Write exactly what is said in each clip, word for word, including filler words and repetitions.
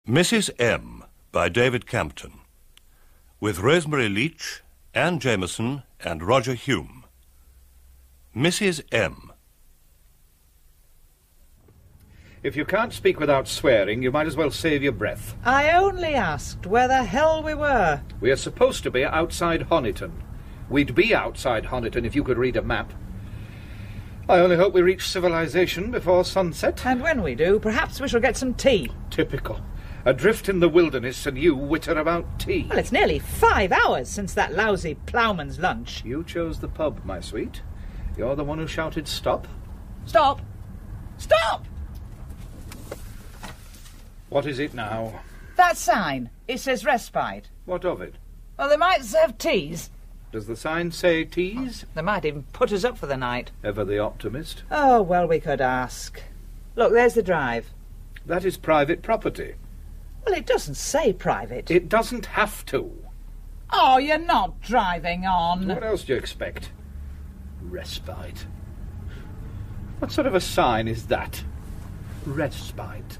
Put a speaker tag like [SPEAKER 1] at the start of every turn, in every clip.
[SPEAKER 1] Missus M. by David Campton, with Rosemary Leach, Anne Jameson and Roger Hume. Missus M.
[SPEAKER 2] If you can't speak without swearing, you might as well save your breath.
[SPEAKER 3] I only asked where the hell we were.
[SPEAKER 2] We are supposed to be outside Honiton. We'd be outside Honiton if you could read a map. I only hope we reach civilization before sunset.
[SPEAKER 3] And when we do, perhaps we shall get some tea.
[SPEAKER 2] Typical. Adrift in the wilderness and you witter about tea.
[SPEAKER 3] Well, it's nearly five hours since that lousy ploughman's lunch.
[SPEAKER 2] You chose the pub, my sweet. You're the one who shouted stop.
[SPEAKER 3] Stop! Stop!
[SPEAKER 2] What is it now?
[SPEAKER 3] That sign. It says respite.
[SPEAKER 2] What of it?
[SPEAKER 3] Well, they might serve teas.
[SPEAKER 2] Does the sign say teas?
[SPEAKER 3] They might even put us up for the night.
[SPEAKER 2] Ever the optimist.
[SPEAKER 3] Oh, well, we could ask. Look, there's the drive.
[SPEAKER 2] That is private property.
[SPEAKER 3] Well, it doesn't say private.
[SPEAKER 2] It doesn't have to.
[SPEAKER 3] Oh, you're not driving on.
[SPEAKER 2] What else do you expect? Respite. What sort of a sign is that? Respite.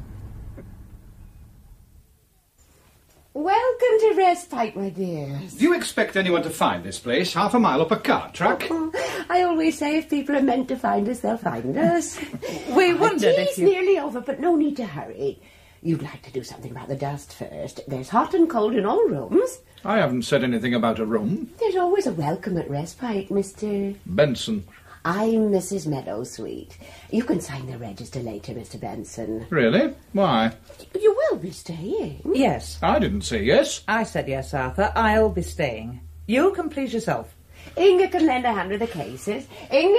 [SPEAKER 4] Welcome to Respite, my dear.
[SPEAKER 2] Do you expect anyone to find this place half a mile up a cart track?
[SPEAKER 4] Oh, I always say if people are meant to find us, they'll find us.
[SPEAKER 3] We wondered
[SPEAKER 4] Tea's
[SPEAKER 3] if you...
[SPEAKER 4] nearly over, but no need to hurry. You'd like to do something about the dust first. There's hot and cold in all rooms.
[SPEAKER 2] I haven't said anything about a room.
[SPEAKER 4] There's always a welcome at Respite, Mister
[SPEAKER 2] Benson.
[SPEAKER 4] I'm Missus Meadowsweet. You can sign the register later, Mister Benson.
[SPEAKER 2] Really? Why?
[SPEAKER 4] You will be staying.
[SPEAKER 3] Yes.
[SPEAKER 2] I didn't say yes.
[SPEAKER 3] I said yes, Arthur. I'll be staying. You can please yourself.
[SPEAKER 4] Inga can lend a hand with the cases. Inga!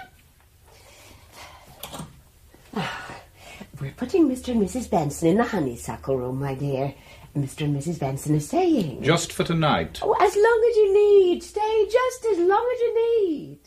[SPEAKER 4] We're putting Mister and Missus Benson in the honeysuckle room, my dear. Mister and Missus Benson are staying.
[SPEAKER 2] Just for tonight.
[SPEAKER 4] Oh, as long as you need. Stay just as long as you need.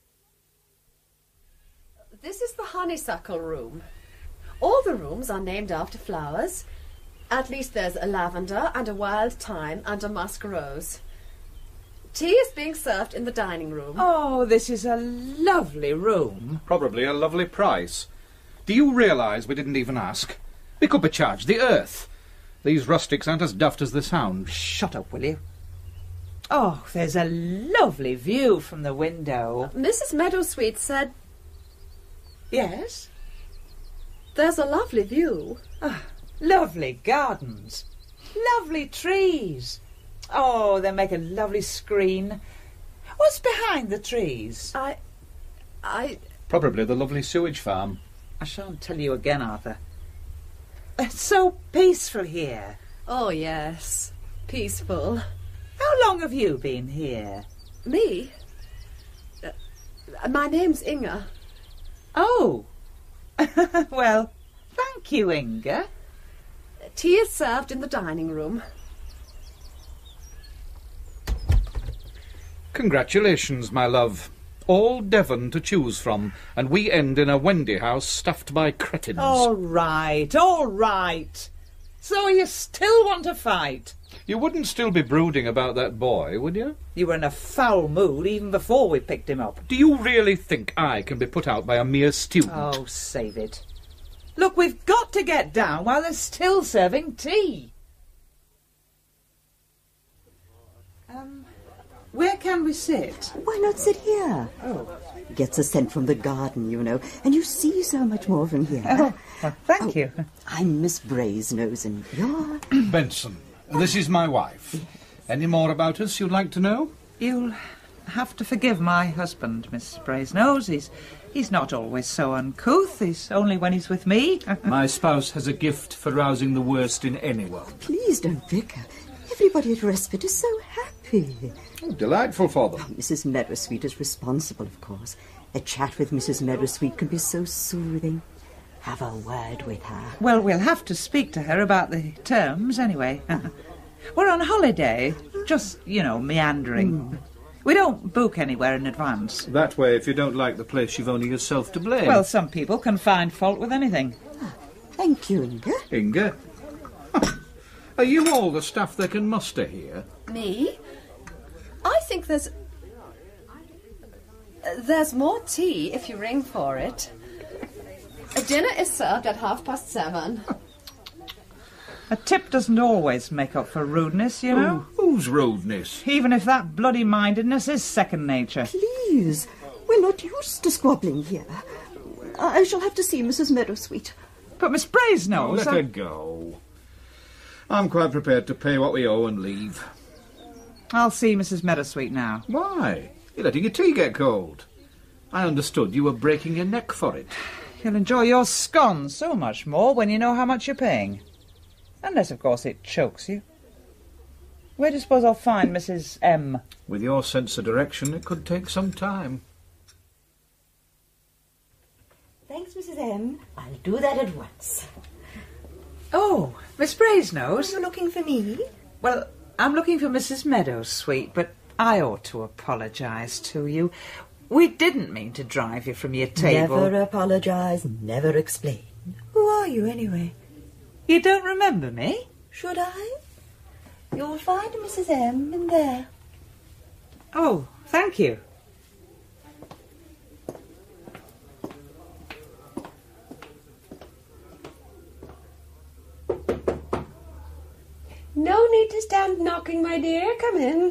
[SPEAKER 5] This is the honeysuckle room. All the rooms are named after flowers. At least there's a lavender and a wild thyme and a musk rose. Tea is being served in the dining room.
[SPEAKER 3] Oh, this is a lovely room.
[SPEAKER 2] Probably a lovely price. Do you realise we didn't even ask? We could be charged the earth. These rustics aren't as daft as they sound.
[SPEAKER 3] Shut up, will you? Oh, there's a lovely view from the window.
[SPEAKER 5] Missus Meadowsweet said
[SPEAKER 3] Yes?
[SPEAKER 5] there's a lovely view.
[SPEAKER 3] Ah, lovely gardens. Lovely trees. Oh, they make a lovely screen. What's behind the trees?
[SPEAKER 5] I... I...
[SPEAKER 2] Probably the lovely sewage farm.
[SPEAKER 3] I shan't tell you again, Arthur. It's so peaceful here.
[SPEAKER 5] Oh, yes. Peaceful.
[SPEAKER 3] How long have you been here?
[SPEAKER 5] Me? Uh, my name's Inga.
[SPEAKER 3] Oh. Well, thank you, Inga.
[SPEAKER 5] Tea is served in the dining room.
[SPEAKER 2] Congratulations, my love. All Devon to choose from, and we end in a Wendy house stuffed by cretins.
[SPEAKER 3] All right, all right. So you still want to fight?
[SPEAKER 2] You wouldn't still be brooding about that boy, would you?
[SPEAKER 3] You were in a foul mood even before we picked him up.
[SPEAKER 2] Do you really think I can be put out by a mere student?
[SPEAKER 3] Oh, save it. Look, we've got to get down while they're still serving tea. Um, where can we sit?
[SPEAKER 6] Why not sit here?
[SPEAKER 3] Oh.
[SPEAKER 6] Gets a scent from the garden, you know, and you see so much more from here.
[SPEAKER 3] Oh, thank
[SPEAKER 6] Oh,
[SPEAKER 3] you.
[SPEAKER 6] I'm Miss Brasenose, and you're...
[SPEAKER 2] Benson, this is my wife. Any more about us you'd like to know?
[SPEAKER 3] You'll have to forgive my husband, Miss Brasenose. He's, he's not always so uncouth. He's only when he's with me.
[SPEAKER 7] My spouse has a gift for rousing the worst in anyone.
[SPEAKER 6] Please don't bicker. Everybody at Respite is so happy.
[SPEAKER 2] Oh, delightful for them.
[SPEAKER 6] Missus Meadowsweet is responsible, of course. A chat with Missus Meadowsweet can be so soothing. Have a word with her.
[SPEAKER 3] Well, we'll have to speak to her about the terms anyway. We're on holiday, just, you know, meandering.
[SPEAKER 6] Mm.
[SPEAKER 3] We don't book anywhere in advance.
[SPEAKER 7] That way, if you don't like the place, you've only yourself to blame.
[SPEAKER 3] Well, some people can find fault with anything.
[SPEAKER 6] Thank you, Inga.
[SPEAKER 2] Inga? Are you all the staff they can muster here?
[SPEAKER 5] Me? I think there's... There's more tea if you ring for it. Dinner is served at half past seven.
[SPEAKER 3] A tip doesn't always make up for rudeness, you know.
[SPEAKER 7] Who, whose rudeness?
[SPEAKER 3] Even if that bloody-mindedness is second nature.
[SPEAKER 6] Please, we're not used to squabbling here. I shall have to see Missus Meadowsweet.
[SPEAKER 3] But Miss Brasenose...
[SPEAKER 7] Let
[SPEAKER 3] I...
[SPEAKER 7] her go. I'm quite prepared to pay what we owe and leave.
[SPEAKER 3] I'll see Missus Meadowsweet now.
[SPEAKER 7] Why? You're letting your tea get cold. I understood you were breaking your neck for it.
[SPEAKER 3] You'll enjoy your scones so much more when you know how much you're paying. Unless, of course, it chokes you. Where do you suppose I'll find Missus M?
[SPEAKER 7] With your sense of direction, it could take some time.
[SPEAKER 6] Thanks, Missus M. I'll do that at once.
[SPEAKER 3] Oh, Miss Brasenose?
[SPEAKER 6] Are you looking for me?
[SPEAKER 3] Well, I'm looking for Missus Meadowsweet, but I ought to apologise to you. We didn't mean to drive you from your table.
[SPEAKER 6] Never apologise, never explain. Who are you, anyway?
[SPEAKER 3] You don't remember me?
[SPEAKER 6] Should I? You'll find Missus M in there.
[SPEAKER 3] Oh, thank you.
[SPEAKER 5] No need to stand knocking, my dear. Come in.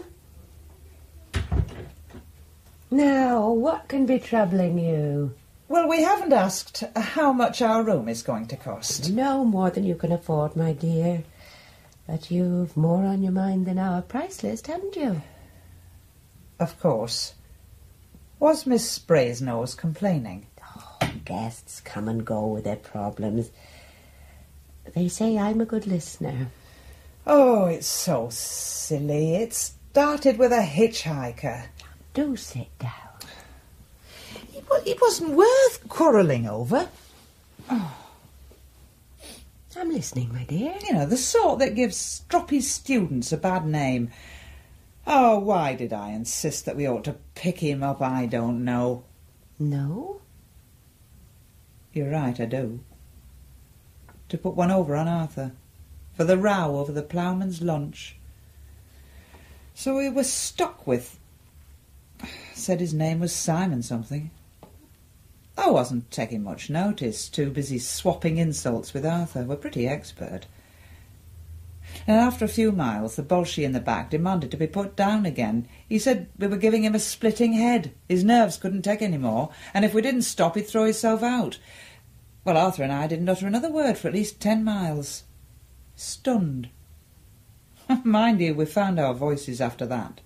[SPEAKER 5] Now, what can be troubling you?
[SPEAKER 3] Well, we haven't asked how much our room is going to cost.
[SPEAKER 8] No more than you can afford, my dear. But you've more on your mind than our price list, haven't you?
[SPEAKER 3] Of course. Was Miss Brasenose complaining?
[SPEAKER 8] Oh, guests come and go with their problems. They say I'm a good listener.
[SPEAKER 3] Oh, it's so silly. It started with a hitchhiker.
[SPEAKER 8] Do sit down.
[SPEAKER 3] Well, it wasn't worth quarrelling over.
[SPEAKER 8] Oh. I'm listening, my dear.
[SPEAKER 3] You know, the sort that gives stroppy students a bad name. Oh, why did I insist that we ought to pick him up? I don't know.
[SPEAKER 8] No?
[SPEAKER 3] You're right, I do. To put one over on Arthur. For the row over the ploughman's lunch. So we were stuck with... Said his name was Simon something. I wasn't taking much notice, too busy swapping insults with Arthur. We're pretty expert. And after a few miles, the Bolshie in the back demanded to be put down again. He said we were giving him a splitting head. His nerves couldn't take any more, and if we didn't stop, he'd throw himself out. Well, Arthur and I didn't utter another word for at least ten miles. Stunned. Mind you, we found our voices after that.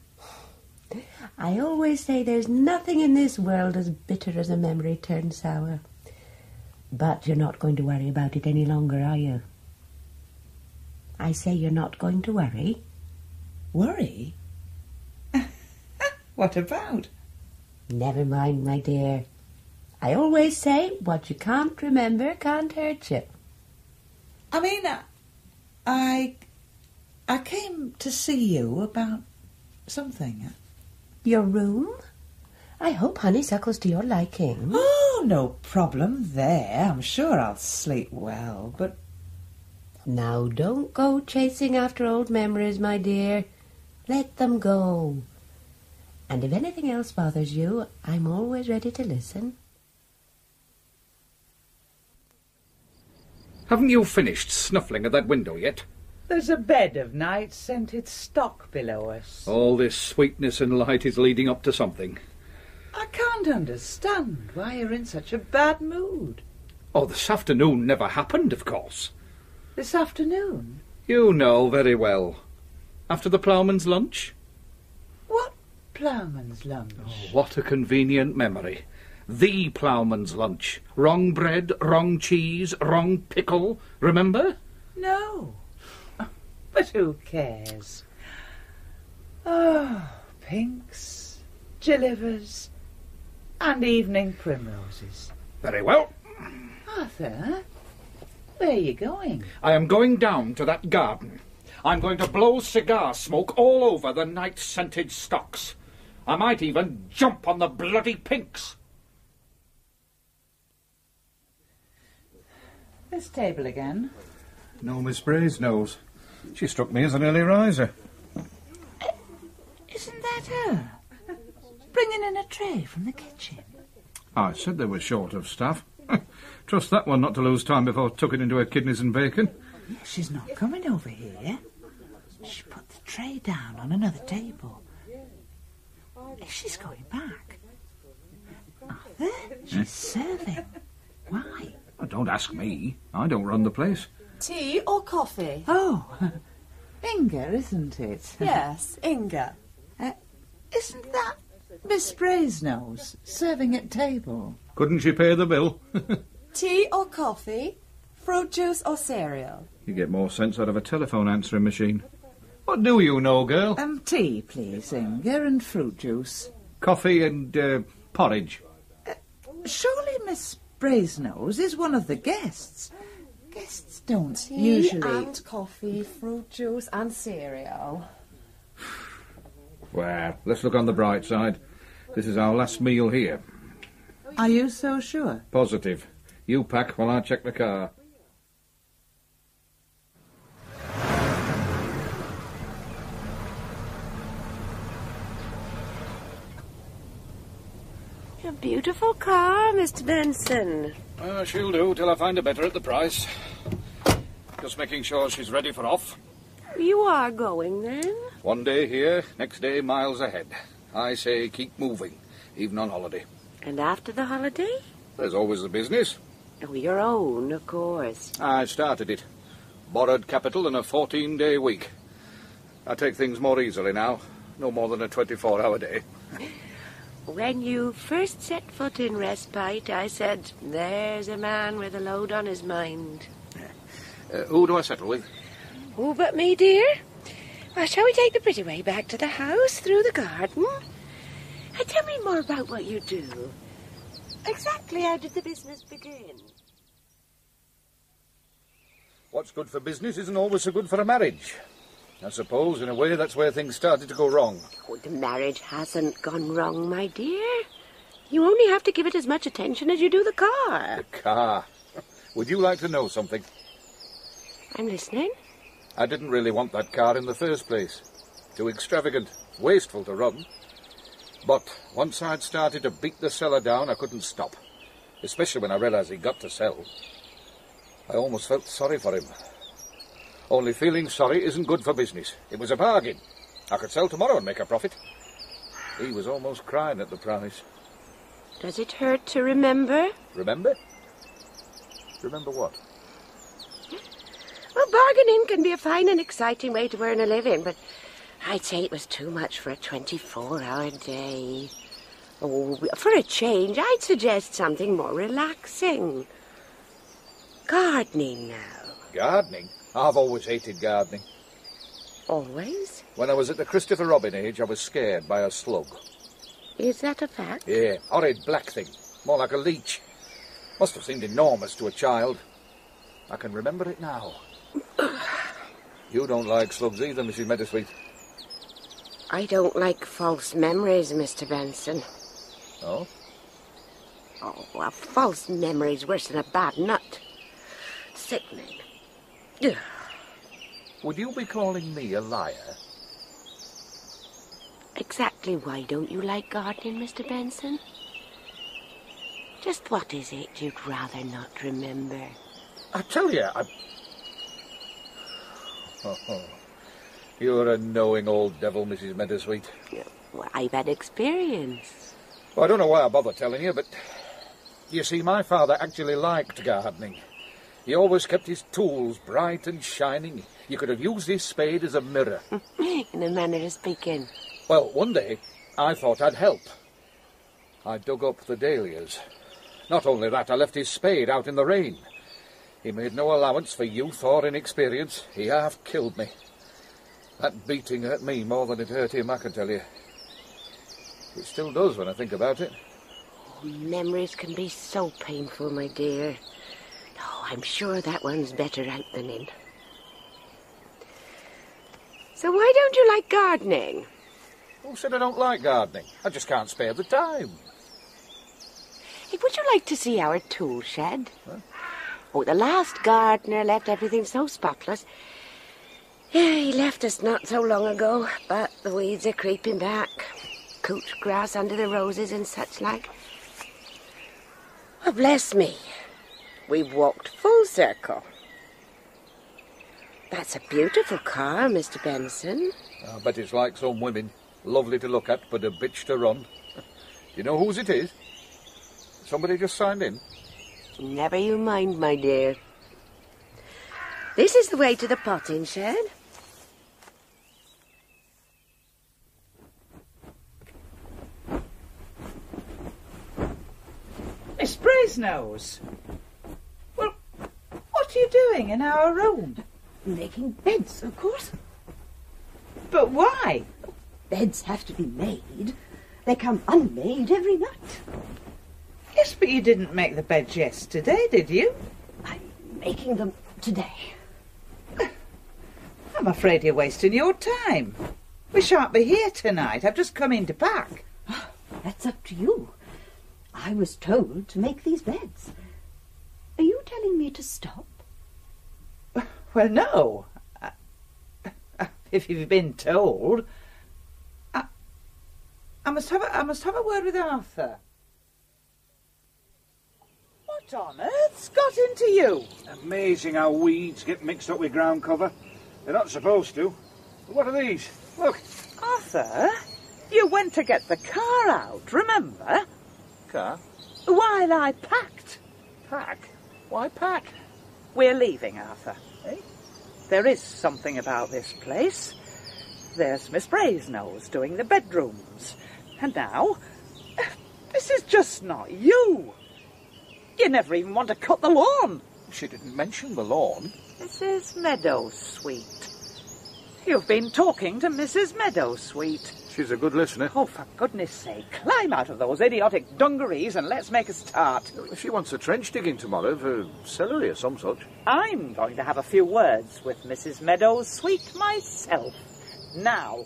[SPEAKER 8] I always say there's nothing in this world as bitter as a memory turned sour. But you're not going to worry about it any longer, are you? I say you're not going to worry.
[SPEAKER 3] Worry? What about?
[SPEAKER 8] Never mind, my dear. I always say what you can't remember can't hurt you.
[SPEAKER 3] I mean, I... I came to see you about something.
[SPEAKER 8] Your room? I hope honeysuckle's to your liking.
[SPEAKER 3] Oh, no problem there. I'm sure I'll sleep well, but...
[SPEAKER 8] Now, don't go chasing after old memories, my dear. Let them go. And if anything else bothers you, I'm always ready to listen.
[SPEAKER 2] Haven't you finished snuffling at that window yet?
[SPEAKER 3] There's a bed of night-scented stock below us.
[SPEAKER 2] All this sweetness and light is leading up to something.
[SPEAKER 3] I can't understand why you're in such a bad mood.
[SPEAKER 2] Oh, this afternoon never happened, of course.
[SPEAKER 3] This afternoon?
[SPEAKER 2] You know very well. After the ploughman's lunch?
[SPEAKER 3] What ploughman's lunch?
[SPEAKER 2] Oh, what a convenient memory. The ploughman's lunch. Wrong bread, wrong cheese, wrong pickle. Remember?
[SPEAKER 3] No. But who cares? Oh, pinks, gillivers, and evening primroses.
[SPEAKER 2] Very well.
[SPEAKER 3] Arthur, where are you going?
[SPEAKER 2] I am going down to that garden. I'm going to blow cigar smoke all over the night-scented stocks. I might even jump on the bloody pinks.
[SPEAKER 3] This table again?
[SPEAKER 7] No, Miss Brasenose. She struck me as an early riser.
[SPEAKER 3] Uh, isn't that her? Bringing in a tray from the kitchen.
[SPEAKER 7] I said they were short of staff. Trust that one not to lose time before tucking into her kidneys and bacon.
[SPEAKER 3] She's not coming over here. She put the tray down on another table. She's going back. Arthur, she's serving. Why?
[SPEAKER 7] Oh, don't ask me. I don't run the place.
[SPEAKER 5] Tea or coffee?
[SPEAKER 3] Oh, Inga, isn't it?
[SPEAKER 5] Yes, Inga.
[SPEAKER 3] Uh, isn't that Miss Brasenose serving at table?
[SPEAKER 7] Couldn't she pay the bill?
[SPEAKER 5] Tea or coffee? Fruit juice or cereal?
[SPEAKER 7] You get more sense out of a telephone answering machine. What do you know, girl?
[SPEAKER 3] Um, tea, please, Inga, and fruit juice.
[SPEAKER 7] Coffee and uh, porridge.
[SPEAKER 3] Uh, surely Miss Brasenose is one of the guests. Guests don't
[SPEAKER 5] Tea
[SPEAKER 3] usually...
[SPEAKER 5] and coffee, fruit juice and cereal.
[SPEAKER 7] Well, let's look on the bright side. This is our last meal here.
[SPEAKER 3] Are you so sure?
[SPEAKER 7] Positive. You pack while I check the car.
[SPEAKER 8] A beautiful car, Mister Benson.
[SPEAKER 7] Uh, she'll do till I find a better at the price. Just making sure she's ready for off.
[SPEAKER 8] You are going, then?
[SPEAKER 7] One day here, next day miles ahead. I say keep moving, even on holiday.
[SPEAKER 8] And after the holiday?
[SPEAKER 7] There's always the business.
[SPEAKER 8] Oh, your own, of course.
[SPEAKER 7] I started it. Borrowed capital in a fourteen-day week. I take things more easily now. No more than a twenty-four hour day.
[SPEAKER 8] When you first set foot in Respite, I said, there's a man with a load on his mind.
[SPEAKER 7] Uh, who do I settle with?
[SPEAKER 8] Who but me, dear? Well, shall we take the pretty way back to the house, through the garden? And tell me more about what you do. Exactly how did the business begin?
[SPEAKER 7] What's good for business isn't always so good for a marriage. I suppose, in a way, that's where things started to go wrong.
[SPEAKER 8] Oh, the marriage hasn't gone wrong, my dear. You only have to give it as much attention as you do the car.
[SPEAKER 7] The car. Would you like to know something?
[SPEAKER 8] I'm listening.
[SPEAKER 7] I didn't really want that car in the first place. Too extravagant, wasteful to run. But once I'd started to beat the seller down, I couldn't stop. Especially when I realised he'd got to sell. I almost felt sorry for him. Only feeling sorry isn't good for business. It was a bargain. I could sell tomorrow and make a profit. He was almost crying at the price.
[SPEAKER 8] Does it hurt to remember?
[SPEAKER 7] Remember? Remember what?
[SPEAKER 8] Well, bargaining can be a fine and exciting way to earn a living, but I'd say it was too much for a twenty-four hour day. Oh, for a change, I'd suggest something more relaxing. Gardening now.
[SPEAKER 7] Gardening? I've always hated gardening.
[SPEAKER 8] Always?
[SPEAKER 7] When I was at the Christopher Robin age, I was scared by a slug.
[SPEAKER 8] Is that a fact?
[SPEAKER 7] Yeah, horrid black thing. More like a leech. Must have seemed enormous to a child. I can remember it now. You don't like slugs either, Missus Meadowsweet.
[SPEAKER 8] I don't like false memories, Mister Benson.
[SPEAKER 7] Oh?
[SPEAKER 8] Oh, a false memory's worse than a bad nut. Sickening. Ugh.
[SPEAKER 7] Would you be calling me a liar?
[SPEAKER 8] Exactly why don't you like gardening, Mister Benson? Just what is it you'd rather not remember?
[SPEAKER 7] I tell you, I... Oh, you're a knowing old devil, Missus Meadowsweet.
[SPEAKER 8] Well, I've had experience.
[SPEAKER 7] Well, I don't know why I bother telling you, but... You see, my father actually liked gardening. He always kept his tools bright and shining. You could have used his spade as a mirror.
[SPEAKER 8] In a manner of speaking.
[SPEAKER 7] Well, one day, I thought I'd help. I dug up the dahlias. Not only that, I left his spade out in the rain. He made no allowance for youth or inexperience. He half killed me. That beating hurt me more than it hurt him, I can tell you. It still does when I think about it.
[SPEAKER 8] Oh, memories can be so painful, my dear. Oh, I'm sure that one's better out than in. So why don't you like gardening?
[SPEAKER 7] Who said I don't like gardening? I just can't spare the time.
[SPEAKER 8] Hey, would you like to see our tool shed? Huh? Oh, the last gardener left everything so spotless. Yeah, he left us not so long ago, but the weeds are creeping back. Couch grass under the roses and such like. Oh, bless me. We've walked full circle. That's a beautiful car, Mister Benson.
[SPEAKER 7] I bet it's like some women. Lovely to look at, but a bitch to run. You know whose it is? Somebody just signed in.
[SPEAKER 8] Never you mind, my dear. This is the way to the potting shed.
[SPEAKER 3] Miss Brasenose! Well, what are you doing in our room?
[SPEAKER 4] Making beds, of course.
[SPEAKER 3] But why?
[SPEAKER 4] Beds have to be made. They come unmade every night.
[SPEAKER 3] Yes, but you didn't make the beds yesterday, did you?
[SPEAKER 4] I'm making them today.
[SPEAKER 3] I'm afraid you're wasting your time. We shan't be here tonight. I've just come in to pack.
[SPEAKER 4] That's up to you. I was told to make these beds. Are you telling me to stop?
[SPEAKER 3] Well, no. I, if you've been told. I, I must have a, I must have a word with Arthur. What on earth's got into you?
[SPEAKER 2] Amazing how weeds get mixed up with ground cover. They're not supposed to. But what are these? Look.
[SPEAKER 3] Arthur, you went to get the car out, remember?
[SPEAKER 7] Car?
[SPEAKER 3] While I packed.
[SPEAKER 7] Pack? Why pack?
[SPEAKER 3] We're leaving, Arthur. Eh? There is something about this place. There's Miss Brasenose doing the bedrooms. And now, this is just not you. You never even want to cut the lawn.
[SPEAKER 7] She didn't mention the lawn.
[SPEAKER 3] Missus Meadowsweet. You've been talking to Missus Meadowsweet.
[SPEAKER 7] She's a good listener.
[SPEAKER 3] Oh, for goodness sake, climb out of those idiotic dungarees and let's make a start.
[SPEAKER 7] She wants a trench digging tomorrow for celery or some such.
[SPEAKER 3] I'm going to have a few words with Missus Meadowsweet myself. Now.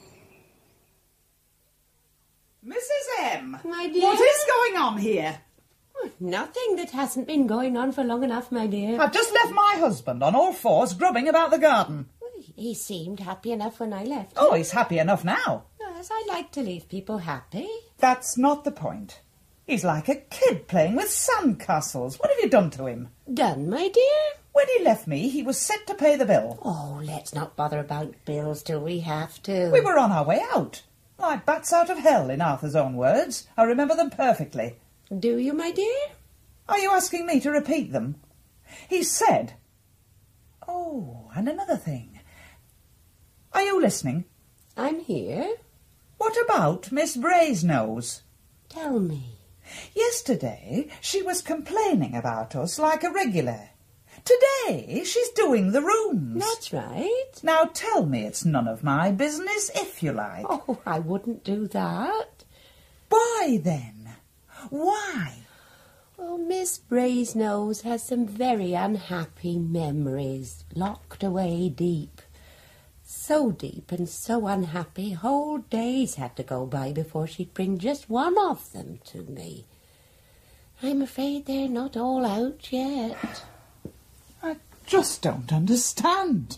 [SPEAKER 3] Missus M.
[SPEAKER 8] My dear?
[SPEAKER 3] What is going on here?
[SPEAKER 8] Nothing that hasn't been going on for long enough, my dear.
[SPEAKER 3] I've just left my husband on all fours grubbing about the garden.
[SPEAKER 8] He seemed happy enough when I left.
[SPEAKER 3] Oh, he's happy enough now.
[SPEAKER 8] Yes, I like to leave people happy.
[SPEAKER 3] That's not the point. He's like a kid playing with sandcastles. What have you done to him?
[SPEAKER 8] Done, my dear?
[SPEAKER 3] When he left me, he was set to pay the bill.
[SPEAKER 8] Oh, let's not bother about bills till we have to.
[SPEAKER 3] We were on our way out. Like bats out of hell, in Arthur's own words. I remember them perfectly.
[SPEAKER 8] Do you, my dear?
[SPEAKER 3] Are you asking me to repeat them? He said... Oh, and another thing. Are you listening?
[SPEAKER 8] I'm here.
[SPEAKER 3] What about Miss Brasenose?
[SPEAKER 8] Tell me.
[SPEAKER 3] Yesterday, she was complaining about us like a regular. Today, she's doing the rooms.
[SPEAKER 8] That's right.
[SPEAKER 3] Now tell me it's none of my business, if you like.
[SPEAKER 8] Oh, I wouldn't do that.
[SPEAKER 3] Why, then? Why?
[SPEAKER 8] Oh, Miss Brasenose has some very unhappy memories locked away deep. So deep and so unhappy, whole days had to go by before she'd bring just one of them to me. I'm afraid they're not all out yet.
[SPEAKER 3] I just don't understand.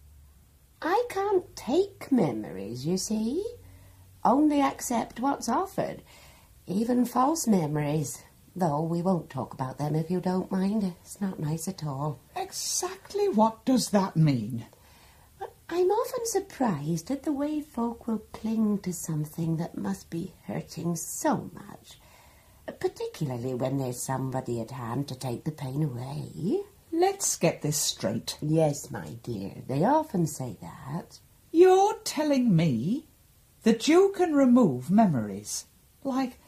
[SPEAKER 8] I can't take memories, you see. Only accept what's offered. Even false memories. Though we won't talk about them if you don't mind. It's not nice at all.
[SPEAKER 3] Exactly what does that mean?
[SPEAKER 8] But I'm often surprised at the way folk will cling to something that must be hurting so much. Particularly when there's somebody at hand to take the pain away.
[SPEAKER 3] Let's get this straight.
[SPEAKER 8] Yes, my dear. They often say that.
[SPEAKER 3] You're telling me that you can remove memories? Like...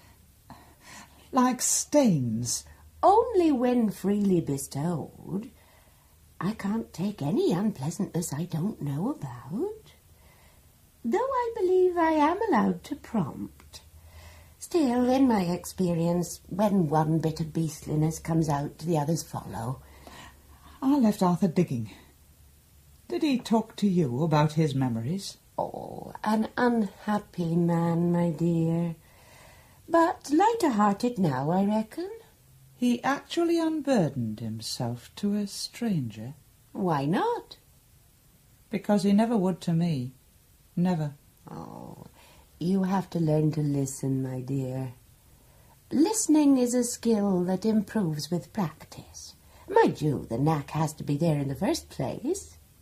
[SPEAKER 3] like stains?
[SPEAKER 8] Only when freely bestowed. I can't take any unpleasantness I don't know about. Though I believe I am allowed to prompt. Still, in my experience, when one bit of beastliness comes out, the others follow.
[SPEAKER 3] I left Arthur digging. Did he talk to you about his memories?
[SPEAKER 8] Oh, an unhappy man, my dear. But lighter-hearted now, I reckon.
[SPEAKER 3] He actually unburdened himself to a stranger?
[SPEAKER 8] Why not?
[SPEAKER 3] Because he never would to me. Never.
[SPEAKER 8] Oh, you have to learn to listen, my dear. Listening is a skill that improves with practice. Mind you, the knack has to be there in the first place. You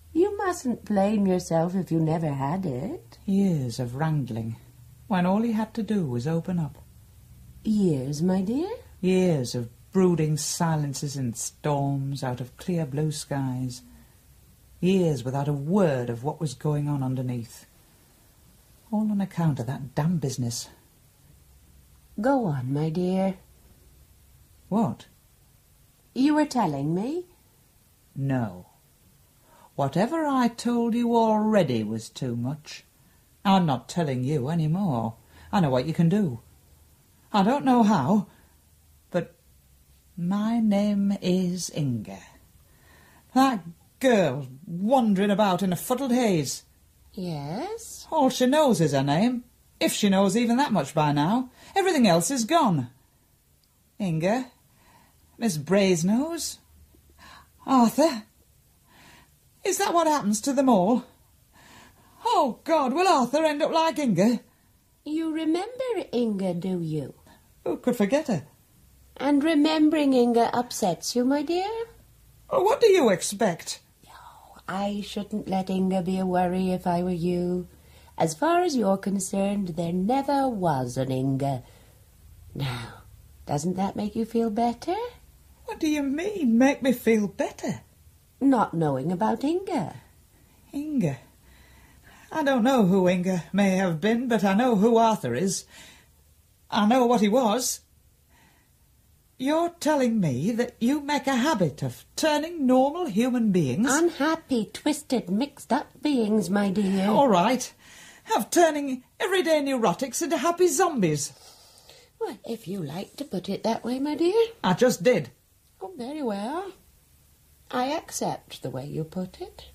[SPEAKER 8] mustn't blame yourself if you never had it.
[SPEAKER 3] Years of wrangling, when all he had to do was open up.
[SPEAKER 8] Years, my dear?
[SPEAKER 3] Years of brooding silences and storms out of clear blue skies. Years without a word of what was going on underneath. All on account of that damn business.
[SPEAKER 8] Go on, my dear.
[SPEAKER 3] What?
[SPEAKER 8] You were telling me?
[SPEAKER 3] No. Whatever I told you already was too much. I'm not telling you any more. I know what you can do. I don't know how, but my name is Inga. That girl wandering about in a fuddled haze.
[SPEAKER 8] Yes?
[SPEAKER 3] All she knows is her name, if she knows even that much by now. Everything else is gone. Inga, Miss Brasenose, Arthur. Is that what happens to them all? Oh, God, will Arthur end up like Inga?
[SPEAKER 8] You remember Inga, do you?
[SPEAKER 3] Who could forget her?
[SPEAKER 8] And remembering Inga upsets you, my dear?
[SPEAKER 3] Oh, what do you expect?
[SPEAKER 8] Oh, I shouldn't let Inga be a worry if I were you. As far as you're concerned, there never was an Inga. Now, doesn't that make you feel better?
[SPEAKER 3] What do you mean, make me feel better?
[SPEAKER 8] Not knowing about Inga.
[SPEAKER 3] Inga? I don't know who Inga may have been, but I know who Arthur is. I know what he was. You're telling me that you make a habit of turning normal human beings...
[SPEAKER 8] Unhappy, twisted, mixed-up beings, my dear.
[SPEAKER 3] All right. Of turning everyday neurotics into happy zombies.
[SPEAKER 8] Well, if you like to put it that way, my dear.
[SPEAKER 3] I just did.
[SPEAKER 8] Oh, very well. I accept the way you put it.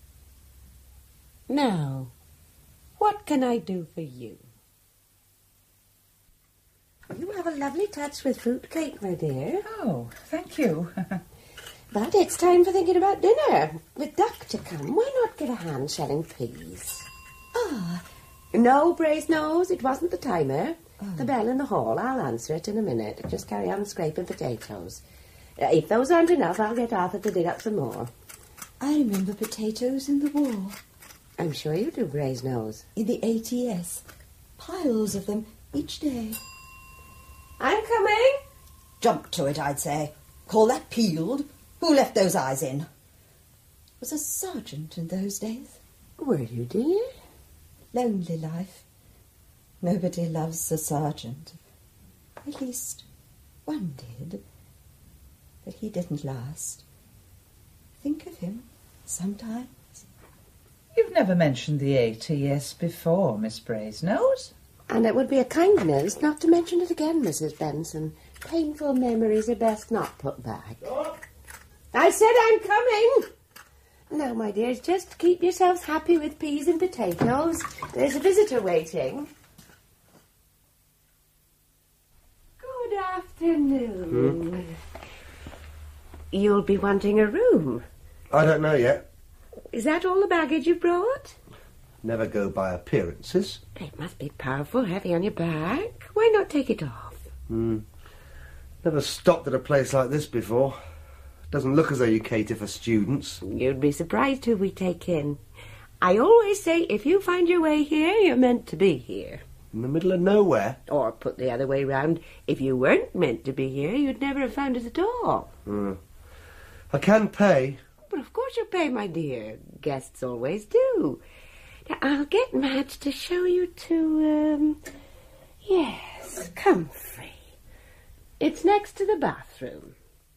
[SPEAKER 8] Now, what can I do for you? You have a lovely touch with fruit cake, my dear.
[SPEAKER 3] Oh, thank you.
[SPEAKER 8] But it's time for thinking about dinner. With duck to come, why not get a hand shelling peas? Ah. No, Brasenose, it wasn't the timer. Oh. The bell in the hall, I'll answer it in a minute. Just carry on scraping potatoes. Uh, if those aren't enough, I'll get Arthur to dig up some more.
[SPEAKER 6] I remember potatoes in the war.
[SPEAKER 8] I'm sure you do, Brasenose.
[SPEAKER 6] In the A T S. Piles of them each day.
[SPEAKER 8] I'm coming.
[SPEAKER 6] Jump to it, I'd say. Call that peeled? Who left those eyes in? Was a sergeant in those days.
[SPEAKER 8] Were you, dear?
[SPEAKER 6] Lonely life. Nobody loves a sergeant. At least one did. But he didn't last. Think of him sometimes.
[SPEAKER 3] You've never mentioned the A T S before, Miss Brasenose.
[SPEAKER 8] And it would be a kindness not to mention it again, Missus Benson. Painful memories are best not put back. Oh. I said I'm coming! Now, my dears, just keep yourselves happy with peas and potatoes. There's a visitor waiting. Good afternoon.
[SPEAKER 9] Hmm?
[SPEAKER 8] You'll be wanting a room.
[SPEAKER 9] I don't know yet.
[SPEAKER 8] Is that all the baggage you brought?
[SPEAKER 9] Never go by appearances.
[SPEAKER 8] It must be powerful heavy on your back. Why not take it off?
[SPEAKER 9] Hmm. Never stopped at a place like this before. Doesn't look as though you cater for students.
[SPEAKER 8] You'd be surprised who we take in. I always say if you find your way here, you're meant to be here.
[SPEAKER 9] In the middle of nowhere?
[SPEAKER 8] Or put the other way round, if you weren't meant to be here, you'd never have found us at all.
[SPEAKER 9] Hmm. I can pay.
[SPEAKER 8] But of course you pay, my dear. Guests always do. Now, I'll get Madge to show you to, um... yes, comfrey. It's next to the bathroom.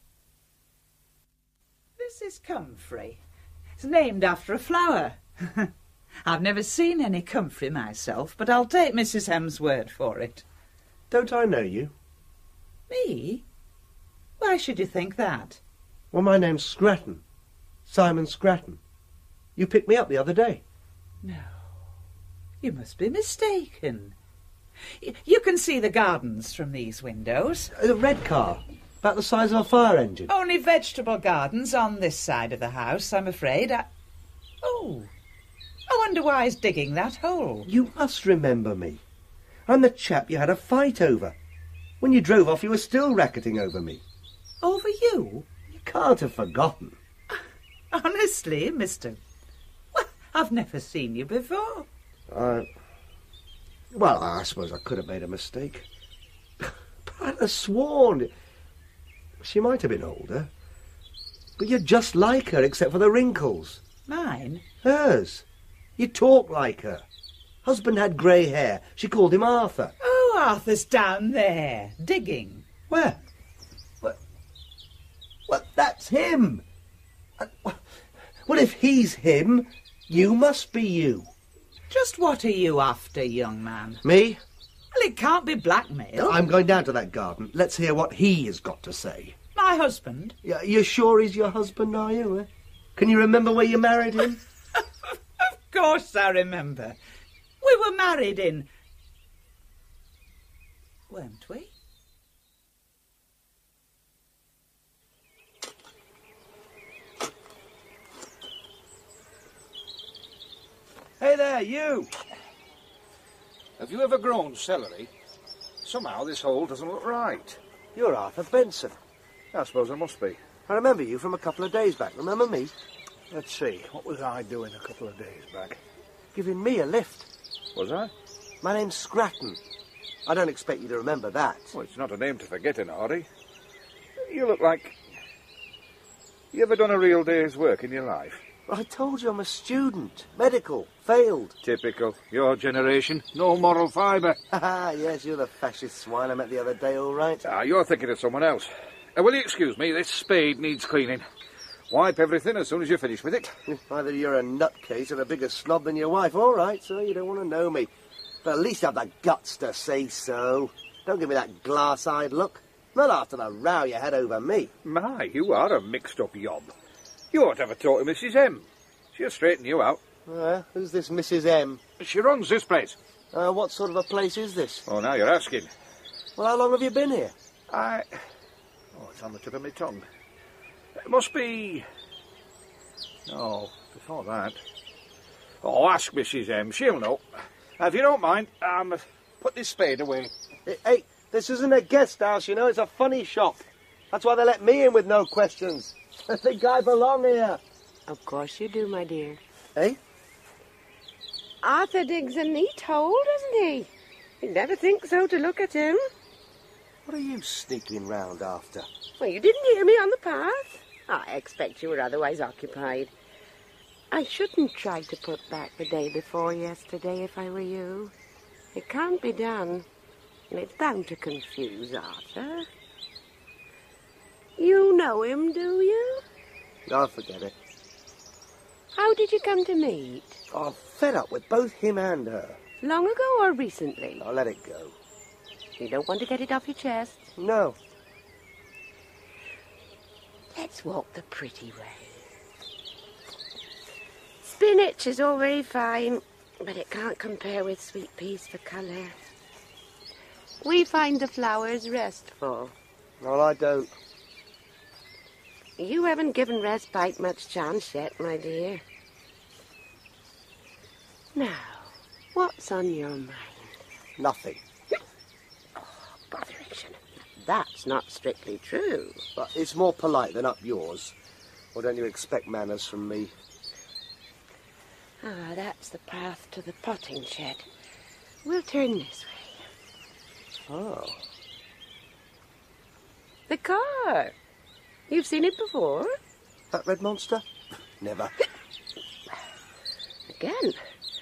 [SPEAKER 3] This is comfrey. It's named after a flower. I've never seen any comfrey myself, but I'll take Missus Hem's word for it.
[SPEAKER 9] Don't I know you?
[SPEAKER 3] Me? Why should you think that?
[SPEAKER 9] Well, my name's Scratton. Simon Scratton. You picked me up the other day.
[SPEAKER 3] No, you must be mistaken. Y- you can see the gardens from these windows.
[SPEAKER 9] The red car, about the size of a fire engine.
[SPEAKER 3] Only vegetable gardens on this side of the house, I'm afraid. I... Oh, I wonder why he's digging that hole.
[SPEAKER 9] You must remember me. I'm the chap you had a fight over. When you drove off, you were still racketing over me.
[SPEAKER 3] Over you?
[SPEAKER 9] You can't have forgotten.
[SPEAKER 3] Honestly, mister... I've never seen you before.
[SPEAKER 9] I... Well, I suppose I could have made a mistake. But I'd have sworn... She might have been older. But you're just like her, except for the wrinkles.
[SPEAKER 3] Mine?
[SPEAKER 9] Hers. You talk like her. Husband had grey hair. She called him Arthur.
[SPEAKER 3] Oh, Arthur's down there, digging.
[SPEAKER 9] Where? What? Well, that's him. Well, if he's him, you must be you.
[SPEAKER 3] Just what are you after, young man?
[SPEAKER 9] Me?
[SPEAKER 3] Well, it can't be blackmail.
[SPEAKER 9] I'm going down to that garden. Let's hear what he has got to say.
[SPEAKER 3] My husband?
[SPEAKER 9] Yeah, you're sure he's your husband, are you? Eh? Can you remember where you married him?
[SPEAKER 3] Of course I remember. We were married in... weren't we?
[SPEAKER 9] Hey there, you!
[SPEAKER 7] Have you ever grown celery? Somehow this hole doesn't look right.
[SPEAKER 9] You're Arthur Benson.
[SPEAKER 7] I suppose I must be.
[SPEAKER 9] I remember you from a couple of days back. Remember me?
[SPEAKER 7] Let's see, what was I doing a couple of days back?
[SPEAKER 9] Giving me a lift.
[SPEAKER 7] Was I?
[SPEAKER 9] My name's Scratton. I don't expect you to remember that.
[SPEAKER 7] Well, it's not a name to forget in a hurry. You look like... You ever done a real day's work in your life?
[SPEAKER 9] I told you I'm a student. Medical. Failed.
[SPEAKER 7] Typical. Your generation. No moral fibre.
[SPEAKER 9] Ah, yes, you're the fascist swine I met the other day, all right.
[SPEAKER 7] Ah, you're thinking of someone else. Uh, will you excuse me? This spade needs cleaning. Wipe everything as soon as you're finished with it.
[SPEAKER 9] Either you're a nutcase or a bigger snob than your wife. All right, sir, you don't want to know me. But at least have the guts to say so. Don't give me that glass-eyed look. Not after the row you had over me.
[SPEAKER 7] My, you are a mixed-up yob. You ought to have a talk to Missus M. She'll straighten you out.
[SPEAKER 9] Uh, who's this Missus M?
[SPEAKER 7] She runs this place.
[SPEAKER 9] Uh, what sort of a place is this?
[SPEAKER 7] Oh, now you're asking.
[SPEAKER 9] Well, how long have you been here?
[SPEAKER 7] I... Oh, it's on the tip of my tongue. It must be... No, before that. Oh, ask Missus M. She'll know. If you don't mind, um, put this spade away.
[SPEAKER 9] Hey, hey, this isn't a guest house, you know. It's a funny shop. That's why they let me in with no questions. I think I belong here.
[SPEAKER 8] Of course you do, my dear.
[SPEAKER 9] Eh?
[SPEAKER 8] Arthur digs a neat hole, doesn't he? You'd never think so to look at him.
[SPEAKER 9] What are you sneaking round after?
[SPEAKER 8] Well, you didn't hear me on the path. I expect you were otherwise occupied. I shouldn't try to put back the day before yesterday if I were you. It can't be done, and it's bound to confuse Arthur. You know him, do you?
[SPEAKER 9] No, forget it.
[SPEAKER 8] How did you come to meet?
[SPEAKER 9] I'm fed up with both him and her.
[SPEAKER 8] Long ago or recently?
[SPEAKER 9] I'll let it go.
[SPEAKER 8] You don't want to get it off your chest?
[SPEAKER 9] No.
[SPEAKER 8] Let's walk the pretty way. Spinach is all very fine, but it can't compare with sweet peas for colour. We find the flowers restful.
[SPEAKER 9] Well, I don't.
[SPEAKER 8] You haven't given respite much chance yet, my dear. Now, what's on your mind?
[SPEAKER 9] Nothing.
[SPEAKER 8] Oh, botheration. That's not strictly true.
[SPEAKER 9] But it's more polite than up yours. Or don't you expect manners from me?
[SPEAKER 8] Ah, that's the path to the potting shed. We'll turn this way.
[SPEAKER 9] Oh.
[SPEAKER 8] The car. You've seen it before?
[SPEAKER 9] That red monster? Never.
[SPEAKER 8] Again.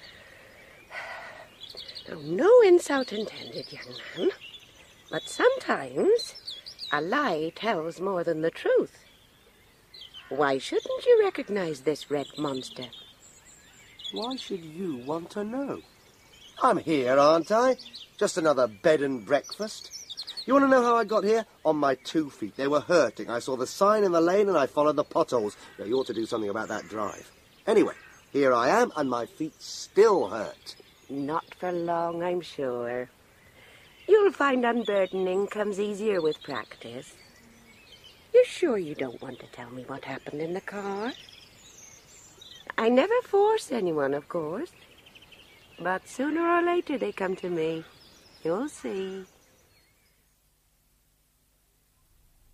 [SPEAKER 8] Now, no insult intended, young man. But sometimes a lie tells more than the truth. Why shouldn't you recognize this red monster?
[SPEAKER 9] Why should you want to know? I'm here, aren't I? Just another bed and breakfast. You want to know how I got here? On my two feet. They were hurting. I saw the sign in the lane and I followed the potholes. Now, you ought to do something about that drive. Anyway, here I am and my feet still hurt.
[SPEAKER 8] Not for long, I'm sure. You'll find unburdening comes easier with practice. You're sure you don't want to tell me what happened in the car? I never force anyone, of course. But sooner or later they come to me. You'll see.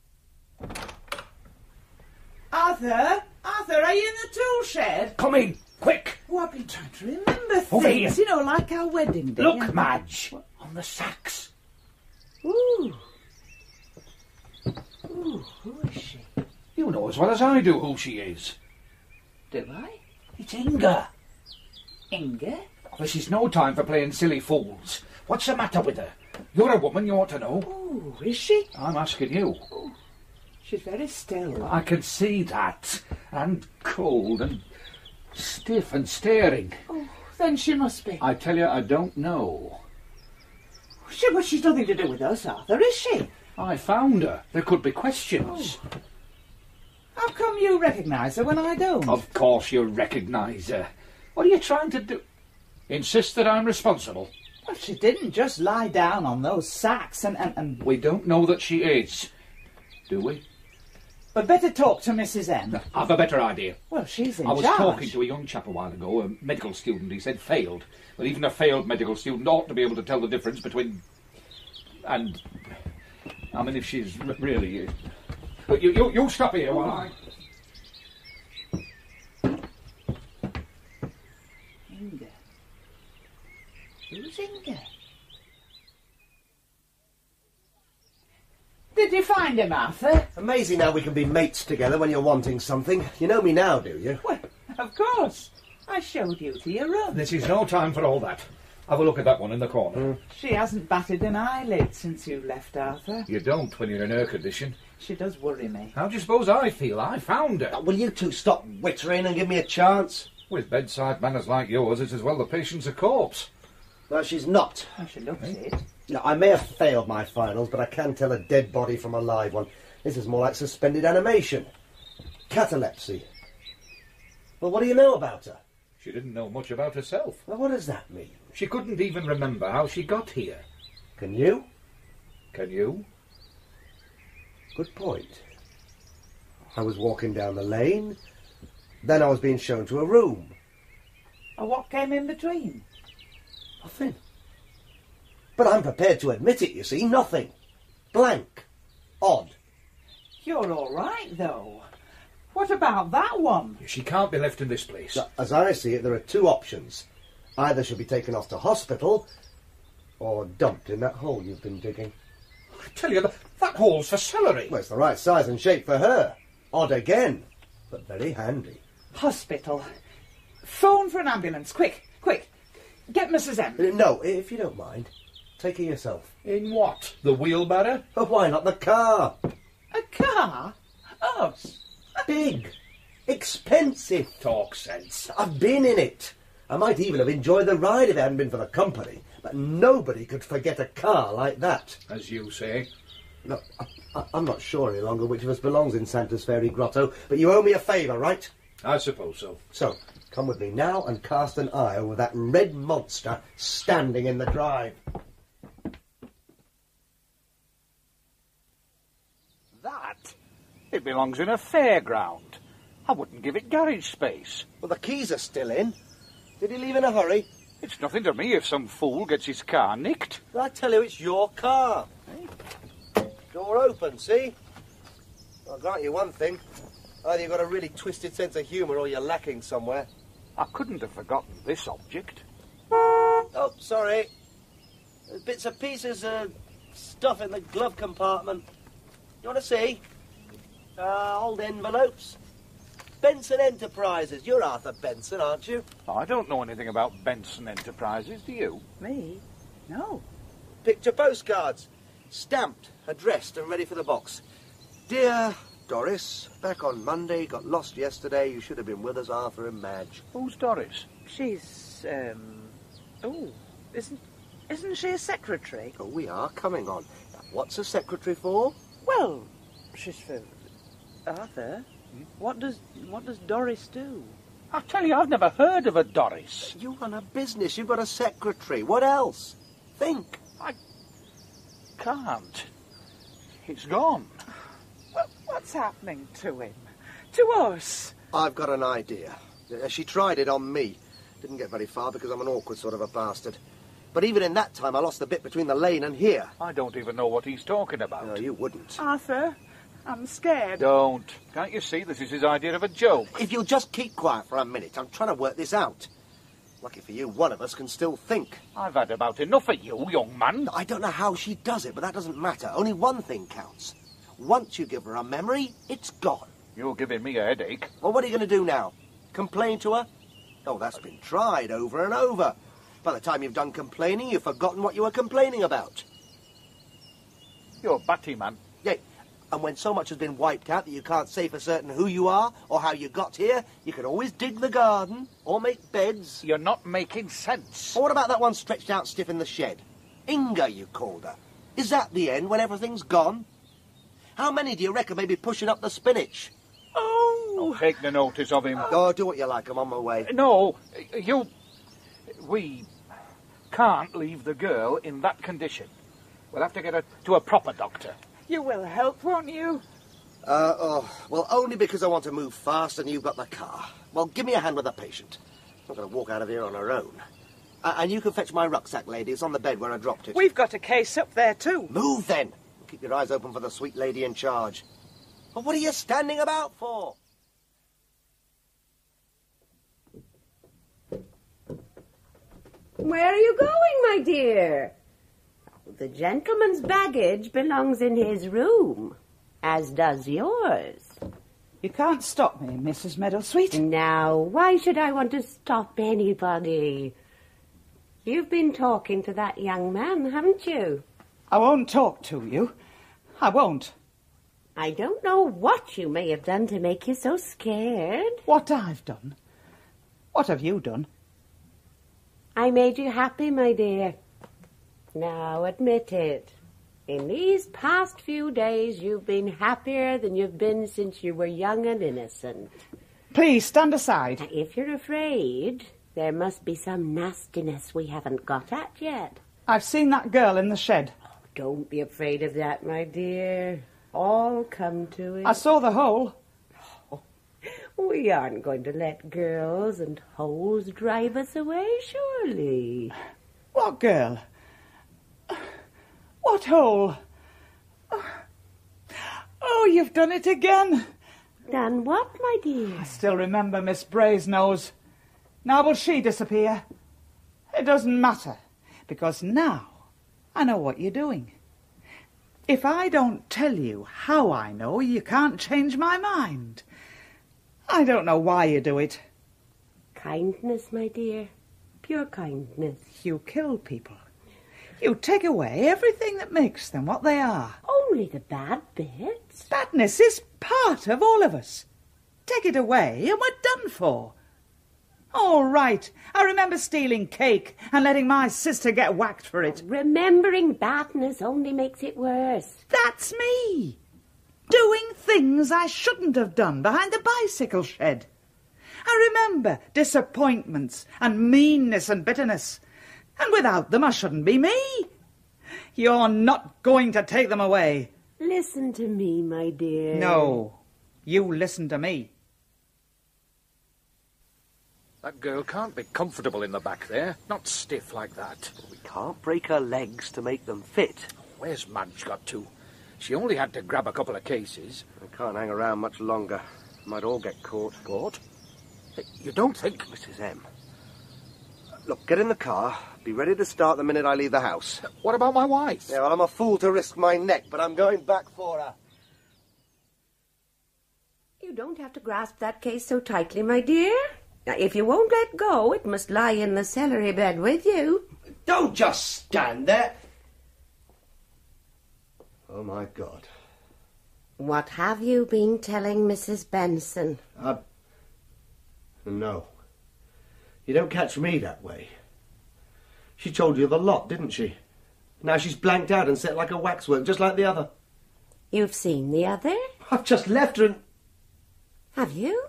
[SPEAKER 3] Arthur? Arthur, are you in the tool shed?
[SPEAKER 7] Come in.
[SPEAKER 2] Quick!
[SPEAKER 3] Oh, I've been trying to remember
[SPEAKER 2] Over
[SPEAKER 3] things,
[SPEAKER 2] here.
[SPEAKER 3] you know, like our wedding day.
[SPEAKER 2] Look, Madge! On the sacks.
[SPEAKER 3] Ooh. Ooh, who is she?
[SPEAKER 2] You know as well as I do who she is.
[SPEAKER 3] Do I?
[SPEAKER 2] It's Inga.
[SPEAKER 3] Inga?
[SPEAKER 2] This is no time for playing silly fools. What's the matter with her? You're a woman, you ought to know.
[SPEAKER 3] Oh, is she?
[SPEAKER 2] I'm asking you.
[SPEAKER 3] Oh, she's very still.
[SPEAKER 2] I can see that. And cold and stiff and staring.
[SPEAKER 3] Oh, then she must be.
[SPEAKER 2] I tell you, I don't know.
[SPEAKER 3] She, but she's nothing to do with us, Arthur, is she?
[SPEAKER 2] I found her. There could be questions.
[SPEAKER 3] Oh. How come you recognise her when I don't?
[SPEAKER 2] Of course you recognise her. What are you trying to do? Insist that I'm responsible?
[SPEAKER 3] Well, she didn't just lie down on those sacks and... and, and...
[SPEAKER 2] We don't know that she is, do we?
[SPEAKER 3] But better talk to Missus M.
[SPEAKER 2] I've a better idea.
[SPEAKER 3] Well, she's in
[SPEAKER 2] I was
[SPEAKER 3] charge.
[SPEAKER 2] talking to a young chap a while ago, a medical student, he said failed. But even a failed medical student ought to be able to tell the difference between... And... I mean, if she's r- really... But you, you, you stop here while I...
[SPEAKER 3] Inga. Who's Inga? Did you find him, Arthur?
[SPEAKER 9] Amazing how we can be mates together when you're wanting something. You know me now, do you?
[SPEAKER 3] Well, of course. I showed you to your room.
[SPEAKER 2] This is no time for all that. Have a look at that one in the corner. Mm.
[SPEAKER 3] She hasn't batted an eyelid since you left, Arthur.
[SPEAKER 2] You don't when you're in her condition.
[SPEAKER 3] She does worry me.
[SPEAKER 2] How do you suppose I feel? I found her.
[SPEAKER 9] Oh, will you two stop wittering and give me a chance?
[SPEAKER 2] With bedside manners like yours, it's as well the patient's a corpse.
[SPEAKER 9] Well, she's not.
[SPEAKER 3] Oh, she looks
[SPEAKER 2] Eh?
[SPEAKER 3] it.
[SPEAKER 9] Now, I may have failed my finals, but I can tell a dead body from a live one. This is more like suspended animation. Catalepsy. Well, what do you know about her?
[SPEAKER 2] She didn't know much about herself.
[SPEAKER 9] Well, what does that mean?
[SPEAKER 2] She couldn't even remember how she got here.
[SPEAKER 9] Can you?
[SPEAKER 2] Can you?
[SPEAKER 9] Good point. I was walking down the lane, then I was being shown to a room.
[SPEAKER 3] Oh, what came in between?
[SPEAKER 9] Nothing. But I'm prepared to admit it, you see, nothing. Blank. Odd.
[SPEAKER 3] You're all right, though. What about that one?
[SPEAKER 2] She can't be left in this place.
[SPEAKER 9] Now, as I see it, there are two options. Either she'll be taken off to hospital, or dumped in that hole you've been digging.
[SPEAKER 2] I tell you, that, that hole's for celery.
[SPEAKER 9] Well, it's the right size and shape for her. Odd again, but very handy.
[SPEAKER 3] Hospital. Phone for an ambulance, quick, quick. Get Missus M.
[SPEAKER 9] Uh, No, if you don't mind, take her yourself.
[SPEAKER 2] In what? The wheelbarrow?
[SPEAKER 9] Oh, why not the car?
[SPEAKER 3] A car? Us?
[SPEAKER 9] Big. Expensive.
[SPEAKER 2] Talk sense.
[SPEAKER 9] I've been in it. I might even have enjoyed the ride if it hadn't been for the company. But nobody could forget a car like that.
[SPEAKER 2] As you say.
[SPEAKER 9] Look, I, I, I'm not sure any longer which of us belongs in Santa's Fairy Grotto, but you owe me a favour, right?
[SPEAKER 2] I suppose so.
[SPEAKER 9] So, come with me now and cast an eye over that red monster standing in the drive.
[SPEAKER 2] That? It belongs in a fairground. I wouldn't give it garage space.
[SPEAKER 9] Well, the keys are still in. Did he leave in a hurry?
[SPEAKER 2] It's nothing to me if some fool gets his car nicked.
[SPEAKER 9] I tell you, it's your car. Door open, see? I'll grant you one thing. Either you've got a really twisted sense of humour or you're lacking somewhere.
[SPEAKER 2] I couldn't have forgotten this object.
[SPEAKER 9] Oh, sorry. There's bits and pieces of stuff in the glove compartment. You want to see? Uh, old envelopes. Benson Enterprises. You're Arthur Benson, aren't you?
[SPEAKER 2] I don't know anything about Benson Enterprises, do you?
[SPEAKER 3] Me? No.
[SPEAKER 9] Picture postcards. Stamped, addressed and ready for the box. Dear Doris, back on Monday, got lost yesterday. You should have been with us, Arthur and Madge.
[SPEAKER 2] Who's Doris?
[SPEAKER 3] She's, um... Oh, isn't... Isn't she a secretary?
[SPEAKER 9] Oh, we are coming on. What's a secretary for?
[SPEAKER 3] Well, she's for... Arthur, what does... What does Doris do?
[SPEAKER 2] I tell you, I've never heard of a Doris.
[SPEAKER 9] You run a business. You've got a secretary. What else? Think.
[SPEAKER 2] I can't. It's gone.
[SPEAKER 3] Well, what's happening to him? To us?
[SPEAKER 9] I've got an idea. Uh, She tried it on me. Didn't get very far because I'm an awkward sort of a bastard. But even in that time, I lost the bit between the lane and here.
[SPEAKER 2] I don't even know what he's talking about.
[SPEAKER 9] No, you wouldn't.
[SPEAKER 3] Arthur,
[SPEAKER 10] I'm scared.
[SPEAKER 7] Don't. Can't you see this is his idea of a joke?
[SPEAKER 9] If you'll just keep quiet for a minute, I'm trying to work this out. Lucky for you, one of us can still think.
[SPEAKER 7] I've had about enough of you, young man.
[SPEAKER 9] I don't know how she does it, but that doesn't matter. Only one thing counts. Once you give her a memory, it's gone.
[SPEAKER 7] You're giving me a headache.
[SPEAKER 9] Well, what are you going to do now? Complain to her? Oh, that's been tried over and over. By the time you've done complaining, you've forgotten what you were complaining about.
[SPEAKER 7] You're batty, man.
[SPEAKER 9] Yeah, and when so much has been wiped out that you can't say for certain who you are or how you got here, you can always dig the garden or make beds.
[SPEAKER 7] You're not making sense.
[SPEAKER 9] Or what about that one stretched out stiff in the shed? Inga, you called her. Is that the end when everything's gone? How many do you reckon may be pushing up the spinach?
[SPEAKER 10] Oh!
[SPEAKER 7] Oh, take no notice of him.
[SPEAKER 9] Oh, do what you like. I'm on my way.
[SPEAKER 7] No, you... We can't leave the girl in that condition. We'll have to get her to a proper doctor.
[SPEAKER 10] You will help, won't you?
[SPEAKER 9] Uh, oh, well, only because I want to move fast and you've got the car. Well, give me a hand with the patient. I'm not going to walk out of here on her own. Uh, and you can fetch my rucksack, lady. It's on the bed where I dropped it.
[SPEAKER 10] We've got a case up there, too.
[SPEAKER 9] Move, then. Keep your eyes open for the sweet lady in charge. But what are you standing about for?
[SPEAKER 8] Where are you going, my dear? The gentleman's baggage belongs in his room, as does yours.
[SPEAKER 3] You can't stop me, Missus Meadowsweet.
[SPEAKER 8] Now, why should I want to stop anybody? You've been talking to that young man, haven't you?
[SPEAKER 3] I won't talk to you. I won't.
[SPEAKER 8] I don't know what you may have done to make you so scared.
[SPEAKER 3] What I've done? What have you done?
[SPEAKER 8] I made you happy, my dear. Now, admit it. In these past few days, you've been happier than you've been since you were young and innocent.
[SPEAKER 3] Please, stand aside.
[SPEAKER 8] Now, if you're afraid, there must be some nastiness we haven't got at yet.
[SPEAKER 3] I've seen that girl in the shed.
[SPEAKER 8] Oh, don't be afraid of that, my dear. All come to it.
[SPEAKER 3] I saw the hole.
[SPEAKER 8] Oh, we aren't going to let girls and holes drive us away, surely.
[SPEAKER 3] What girl? What hole? Oh, you've done it again.
[SPEAKER 8] Done what, my dear?
[SPEAKER 3] I still remember Miss Brasenose. Now will she disappear? It doesn't matter, because now I know what you're doing. If I don't tell you how I know, you can't change my mind. I don't know why you do it.
[SPEAKER 8] Kindness, my dear. Pure kindness.
[SPEAKER 3] You kill people. You take away everything that makes them what they are.
[SPEAKER 8] Only the bad bits.
[SPEAKER 3] Badness is part of all of us. Take it away and we're done for. All right, I remember stealing cake and letting my sister get whacked for it.
[SPEAKER 8] Remembering badness only makes it worse.
[SPEAKER 3] That's me. Doing things I shouldn't have done behind the bicycle shed. I remember disappointments and meanness and bitterness. And without them, I shouldn't be me. You're not going to take them away.
[SPEAKER 8] Listen to me, my dear.
[SPEAKER 3] No, you listen to me.
[SPEAKER 7] That girl can't be comfortable in the back there. Not stiff like that.
[SPEAKER 9] We can't break her legs to make them fit.
[SPEAKER 7] Where's Madge got to? She only had to grab a couple of cases.
[SPEAKER 9] I can't hang around much longer. Might all get caught.
[SPEAKER 7] Caught? You don't think...
[SPEAKER 9] Missus M. Look, get in the car. Be ready to start the minute I leave the house.
[SPEAKER 7] What about my wife?
[SPEAKER 9] Yeah, well, I'm a fool to risk my neck, but I'm going back for her.
[SPEAKER 8] You don't have to grasp that case so tightly, my dear. Now, if you won't let go, it must lie in the celery bed with you.
[SPEAKER 9] Don't just stand there. Oh, my God.
[SPEAKER 8] What have you been telling Missus Benson?
[SPEAKER 9] Uh, no. You don't catch me that way. She told you the lot, didn't she? Now she's blanked out and set like a waxwork, just like the other.
[SPEAKER 8] You've seen the other?
[SPEAKER 9] I've just left her and...
[SPEAKER 8] Have you?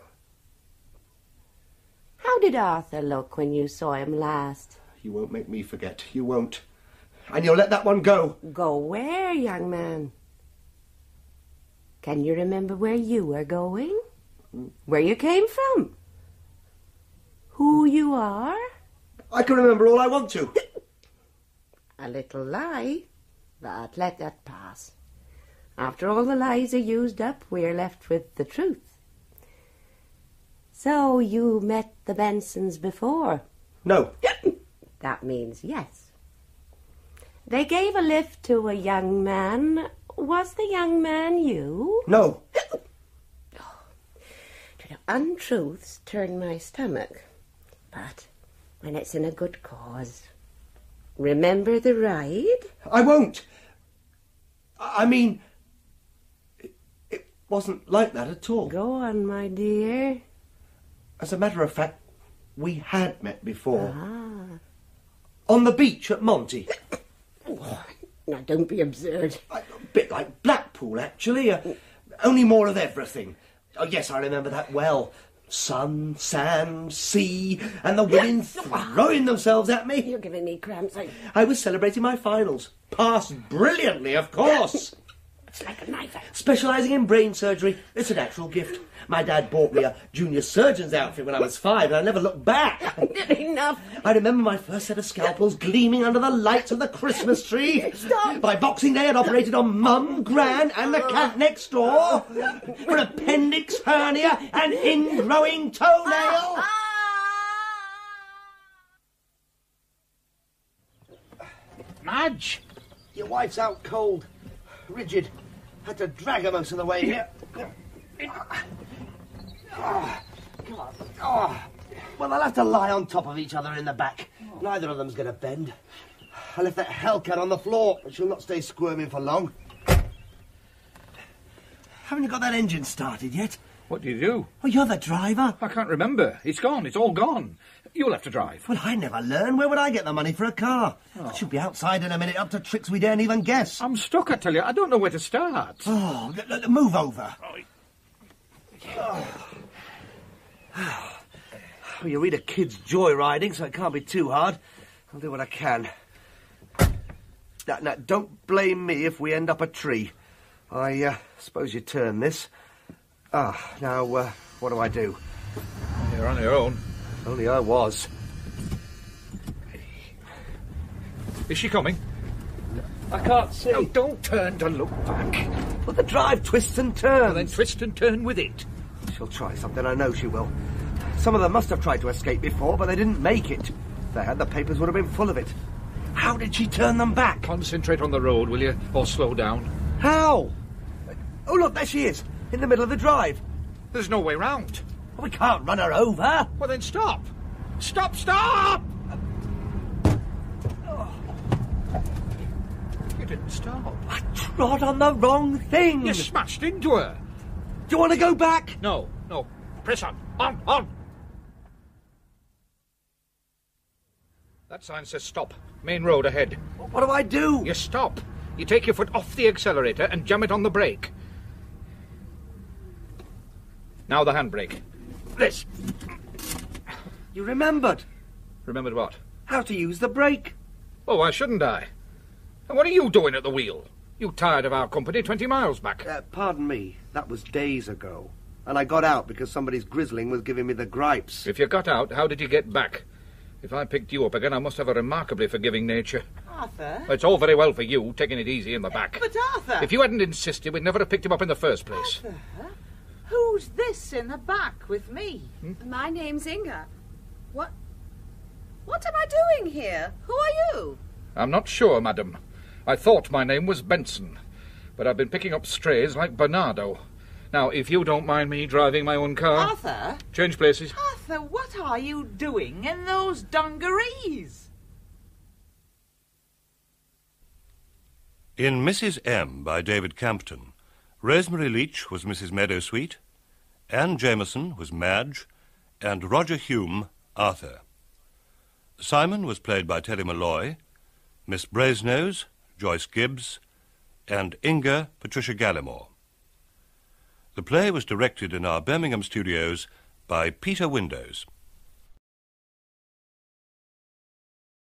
[SPEAKER 8] How did Arthur look when you saw him last?
[SPEAKER 9] You won't make me forget. You won't. And you'll let that one go.
[SPEAKER 8] Go where, young man? Can you remember where you were going? Where you came from? Who you are?
[SPEAKER 9] I can remember all I want to.
[SPEAKER 8] A little lie, but let that pass. After all the lies are used up, we're left with the truth. So you met the Bensons before?
[SPEAKER 9] No.
[SPEAKER 8] That means yes. They gave a lift to a young man. Was the young man you?
[SPEAKER 9] No.
[SPEAKER 8] Untruths turn my stomach, but when it's in a good cause. Remember the ride?
[SPEAKER 9] I won't. I mean, it, it wasn't like that at all.
[SPEAKER 8] Go on, my dear.
[SPEAKER 9] As a matter of fact, we had met before.
[SPEAKER 8] Ah.
[SPEAKER 9] On the beach at Monty.
[SPEAKER 8] Now, don't be absurd.
[SPEAKER 9] A bit like Blackpool, actually. Uh, only more of everything. Oh, yes, I remember that well. Sun, sand, sea, and the women throwing themselves at me.
[SPEAKER 8] You're giving me cramps. I...
[SPEAKER 9] I was celebrating my finals. Passed brilliantly, of course.
[SPEAKER 8] It's like a knife.
[SPEAKER 9] Specialising in brain surgery. It's a natural gift. My dad bought me a junior surgeon's outfit when I was five, and I never looked back.
[SPEAKER 8] Enough.
[SPEAKER 9] I remember my first set of scalpels gleaming under the lights of the Christmas tree.
[SPEAKER 8] Stop.
[SPEAKER 9] By Boxing Day, I'd operated on Mum, Gran, and the cat next door for appendix hernia and ingrowing toenail.
[SPEAKER 2] Madge!
[SPEAKER 9] Your wife's out cold, rigid. Had to drag her most of the way here. Oh, come on. Oh. Well, they'll have to lie on top of each other in the back. Neither of them's going to bend. I left that hellcat on the floor, but she'll not stay squirming for long. Haven't you got that engine started yet?
[SPEAKER 2] What do you do?
[SPEAKER 9] Well, you're the driver.
[SPEAKER 2] I can't remember. It's gone. It's all gone. You'll have to drive.
[SPEAKER 9] Well, I never learn. Where would I get the money for a car?
[SPEAKER 2] Oh.
[SPEAKER 9] I should be outside in a minute, up to tricks we daren't even guess.
[SPEAKER 2] I'm stuck, I tell you. I don't know where to start.
[SPEAKER 9] Oh, l- l- move over. Oh. Well, you read a kid's joyriding, so it can't be too hard. I'll do what I can. Now, now don't blame me if we end up a tree. I uh, suppose you turn this. Ah, now, uh, what do I do?
[SPEAKER 2] You're on your own.
[SPEAKER 9] Only I was.
[SPEAKER 2] Is she coming?
[SPEAKER 9] I can't see.
[SPEAKER 2] No, don't turn to look back.
[SPEAKER 9] But the drive twists and turns.
[SPEAKER 2] Well, then twist and turn with it.
[SPEAKER 9] She'll try something, I know she will. Some of them must have tried to escape before, but they didn't make it. If they had, the papers would have been full of it. How did she turn them back?
[SPEAKER 2] Concentrate on the road, will you? Or slow down.
[SPEAKER 9] How? Oh, look, there she is, in the middle of the drive.
[SPEAKER 2] There's no way round.
[SPEAKER 9] We can't run her over.
[SPEAKER 2] Well, then stop. Stop, stop! You didn't stop.
[SPEAKER 9] I trod on the wrong thing.
[SPEAKER 2] You smashed into her.
[SPEAKER 9] Do you want to go back?
[SPEAKER 2] No, no. Press on. On, on. That sign says stop. Main road ahead.
[SPEAKER 9] What do I do?
[SPEAKER 2] You stop. You take your foot off the accelerator and jam it on the brake. Now the handbrake. This.
[SPEAKER 9] You remembered.
[SPEAKER 2] Remembered what?
[SPEAKER 9] How to use the brake.
[SPEAKER 2] Oh, why shouldn't I? And what are you doing at the wheel? You tired of our company twenty miles back?
[SPEAKER 9] Uh, pardon me, that was days ago. And I got out because somebody's grizzling was giving me the gripes.
[SPEAKER 2] If you got out, how did you get back? If I picked you up again, I must have a remarkably forgiving nature.
[SPEAKER 10] Arthur?
[SPEAKER 2] It's all very well for you, taking it easy in the back.
[SPEAKER 10] But Arthur...
[SPEAKER 2] If you hadn't insisted, we'd never have picked him up in the first place.
[SPEAKER 10] Arthur? Who's this in the back with me?
[SPEAKER 5] Hmm? My name's Inga. What... What am I doing here? Who are you?
[SPEAKER 2] I'm not sure, madam. I thought my name was Benson, but I've been picking up strays like Bernardo. Now, if you don't mind me driving my own car...
[SPEAKER 10] Arthur?
[SPEAKER 2] Change places.
[SPEAKER 10] Arthur, what are you doing in those dungarees?
[SPEAKER 1] In Missus M by David Campton, Rosemary Leach was Missus Meadowsweet, Anne Jameson was Madge, and Roger Hume, Arthur. Simon was played by Terry Malloy, Miss Brasenose, Joyce Gibbs, and Inga, Patricia Gallimore. The play was directed in our Birmingham studios by Peter Windows.